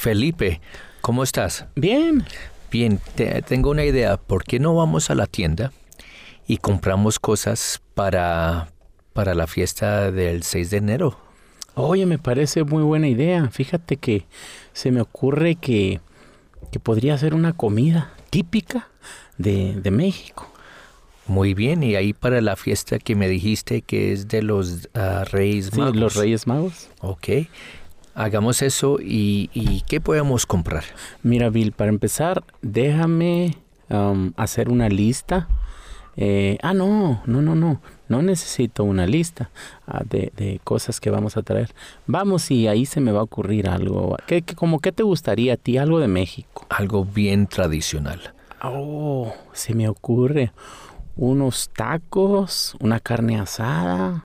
Felipe, ¿cómo estás? Bien. Bien, tengo una idea. ¿Por qué no vamos a la tienda y compramos cosas para la fiesta del 6 de enero? Oye, me parece muy buena idea. Fíjate que se me ocurre que podría ser una comida típica de México. Muy bien, y ahí para la fiesta que me dijiste que es de los Reyes Magos. Sí, los Reyes Magos. Ok, hagamos eso y ¿qué podemos comprar? Mira, Bill, para empezar, déjame hacer una lista. No necesito una lista de cosas que vamos a traer. Vamos y ahí se me va a ocurrir algo. ¿Qué te gustaría a ti? Algo de México. Algo bien tradicional. Oh, se me ocurre unos tacos, una carne asada,